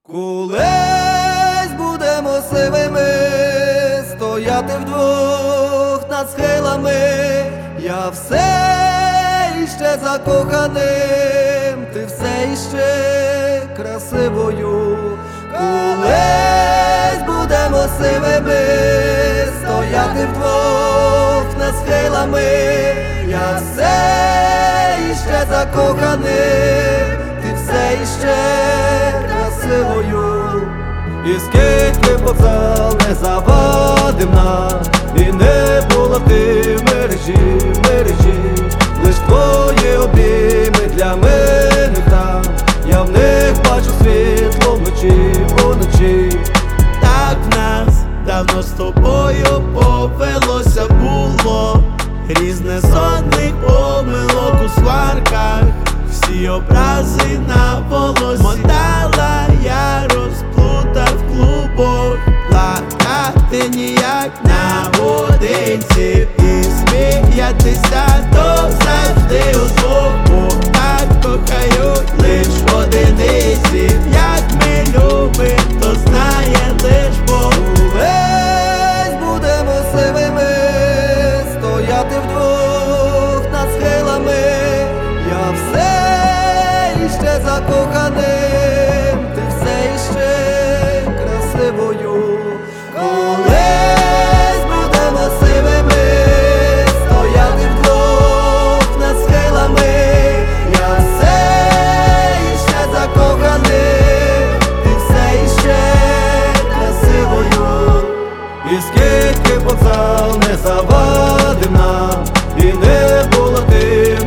Колись будемо сивими, стояти вдвох над схилами. Я все іще закоханим, ти все іще красивою. Колись будемо сивими, стояти вдвох над схилами. Я все іще закоханим, ти все іще красивою. І скільки вокзал не завадив нам, і не було ти мережі, лиш твої обійми для мене там. Я в них бачу світло вночі. Так в нас давно з тобою повелося було, різне сонних помилок у сварках, всі образи на волосі. Мотала я розплутав клубок, плакати ніяк наодинці, і сміятися то завжди удвох, бо так кохають лиш одиниці. Як ми любим, то знає лиш Бог. Колись будемо сивими, стояти вдвох над схилами. Я все іще закоханим, ти все іще красивою. Колись будемо сивими, стояти вдвох над схилами. Я все іще закоханим, ти все іще красивою. І скільки вокзал не завадив нам, і не було ти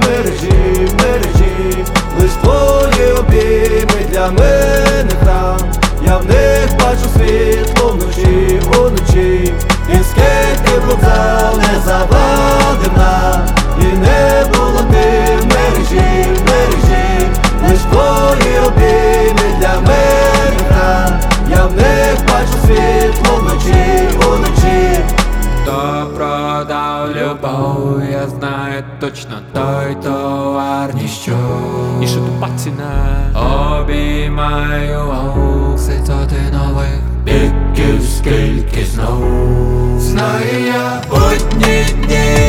мережі, лиш твої обійми для мене храм. Я в них бачу світло вночі. І скільки вокзал не завадив нам, і не було ти мережі, лиш твої обійми для мене храм. Я в них бачу світло вночі. Хто продав любов, я знаю точно, той товар ніщо. І що тупа ціна. Обіймаю аукси, соти нових піків, скільки знов. Знаю я будні дні